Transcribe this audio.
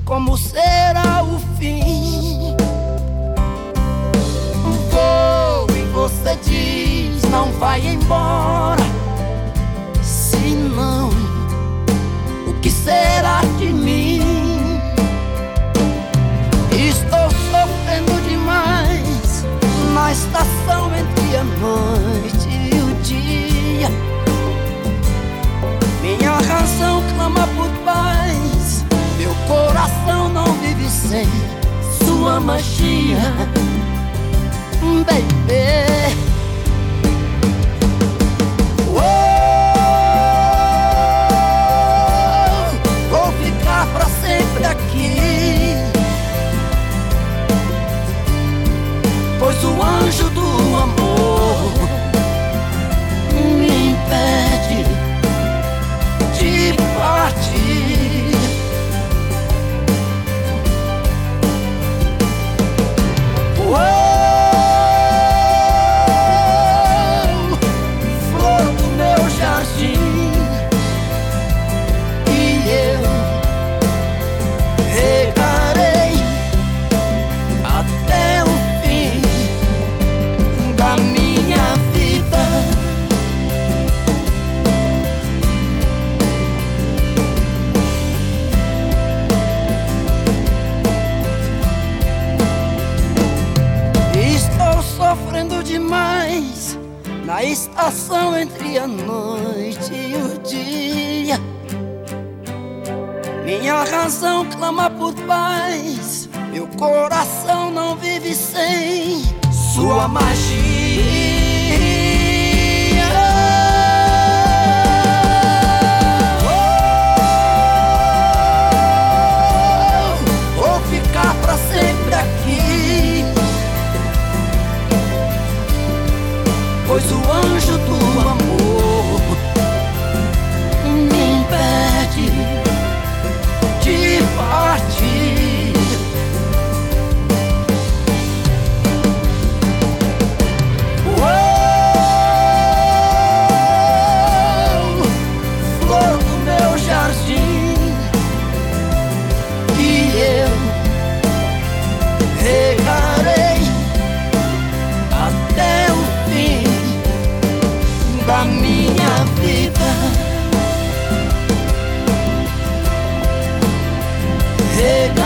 como será o fim. Vou e você diz não vai embora. Se não, o que será de mim? Estou sofrendo demais na estação entre a noite e o dia. Minha razão clama por paz, meu coração não vive sem sua magia, baby. Vou ficar pra sempre aqui, pois o anjo do amor me impede de partir. Flor do meu jardim, e eu regarei até o fim da minha vida. Estou sofrendo demais na estação entre a noite e o dia. Minha razão clama por paz, meu coração não vive sem sua magia. Vou ficar pra sempre aqui, pois o anjo do amor me impede de partir. Flor do meu jardim, que eu regarei até o fim da minha vida. Regarei